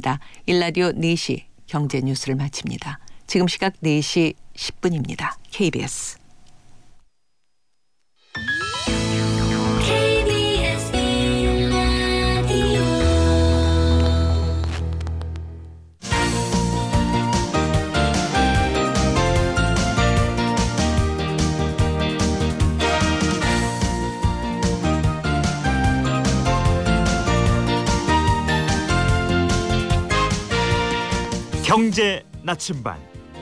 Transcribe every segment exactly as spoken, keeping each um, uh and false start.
있습니다. 일라디오 네 시 경제 뉴스를 마칩니다. 지금 시각 네 시 십 분입니다. 케이비에스. 케이비에스 일라디오 경제 나침반.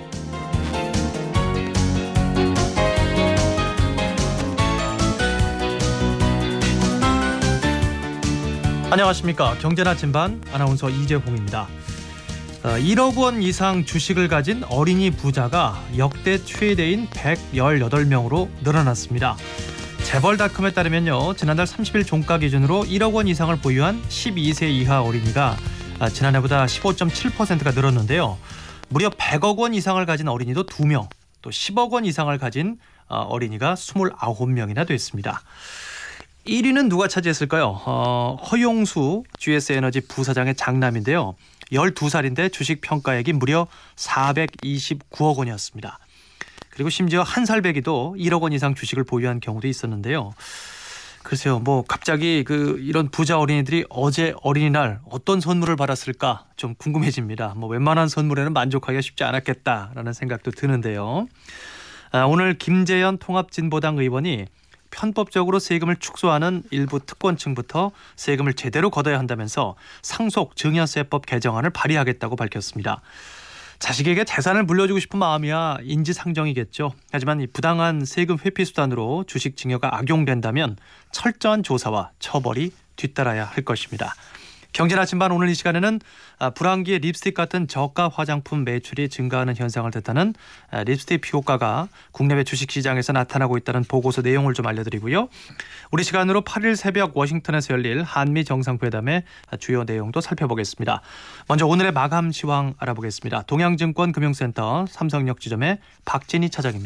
안녕하십니까. 경제 나침반 아나운서 이재홍입니다. 어, 일억 원 이상 주식을 가진 어린이 부자가 역대 최대인 백십팔 명으로 늘어났습니다. 재벌닷컴에 따르면요, 지난달 삼십 일 종가 기준으로 일억 원 이상을 보유한 십이 세 이하 어린이가 지난해보다 십오 점 칠 퍼센트가 늘었는데요. 무려 백억 원 이상을 가진 어린이도 두 명, 또 십억 원 이상을 가진 어린이가 이십구 명이나 됐습니다. 일 위는 누가 차지했을까요? 어, 허용수 지에스에너지 부사장의 장남인데요. 열두 살인데 주식 평가액이 무려 사백이십구억 원이었습니다. 그리고 심지어 한 살배기도 일억 원 이상 주식을 보유한 경우도 있었는데요. 글쎄요, 뭐 갑자기 그 이런 부자 어린이들이 어제 어린이날 어떤 선물을 받았을까 좀 궁금해집니다. 뭐 웬만한 선물에는 만족하기가 쉽지 않았겠다라는 생각도 드는데요. 아, 오늘 김재현 통합진보당 의원이 편법적으로 세금을 축소하는 일부 특권층부터 세금을 제대로 걷어야 한다면서 상속 증여세법 개정안을 발의하겠다고 밝혔습니다. 자식에게 재산을 물려주고 싶은 마음이야 인지상정이겠죠. 하지만 이 부당한 세금 회피 수단으로 주식 증여가 악용된다면 철저한 조사와 처벌이 뒤따라야 할 것입니다. 경제 나침반 오늘 이 시간에는 불황기에 립스틱 같은 저가 화장품 매출이 증가하는 현상을 뜻하는 립스틱 피호가가 국내외 주식시장에서 나타나고 있다는 보고서 내용을 좀 알려드리고요. 우리 시간으로 팔 일 새벽 워싱턴에서 열릴 한미 정상회담의 주요 내용도 살펴보겠습니다. 먼저 오늘의 마감 시황 알아보겠습니다. 동양증권 금융센터 삼성역 지점의 박진희 차장입니다.